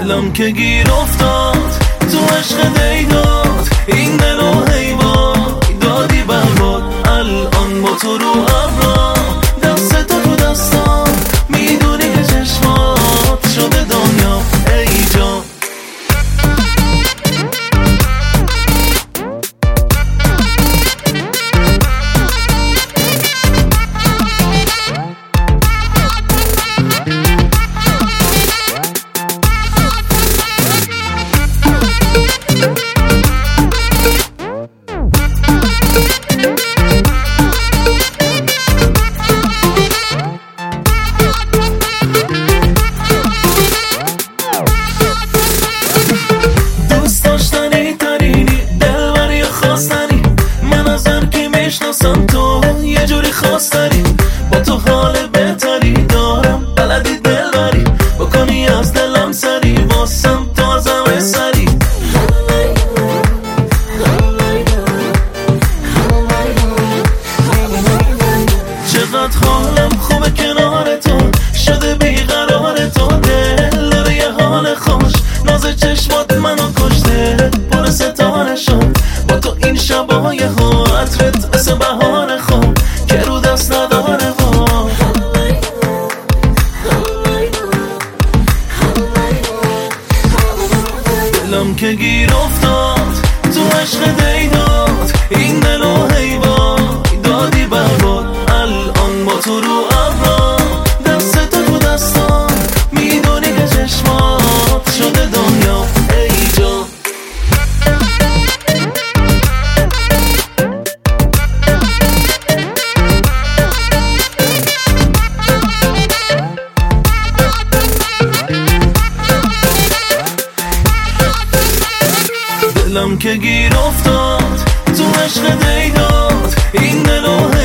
دلم که گیر افتاد تو عشق دیداد، این دل و حیوان دادی برباد. الان با تو رو ابرا، دست تو دستام، میدونی که چشمات شده دنیا ای جان. تو یه جوری خواستری، با تو حال بهتری دارم، بلدی دل بری بکنی از دلم سری، واسم تو از همه سری. چقدر حالم خوبه کنار تو، شده بیقرار تو، دل داره یه حال خوش، ناز چشمات منو کشته، پر ستاره شد با تو این شبای عطرت مثل بهار خوب که رو دست نداره. دلم که گیر افتاد تو عشق دیداد، این دل و حیوان دادی برباد. الان با تو رو ابرا، دست تو دستام، میدونی که چشمات شده دنیا ای جان. دلم که گیر افتاد تو عشق دیداد، این دل و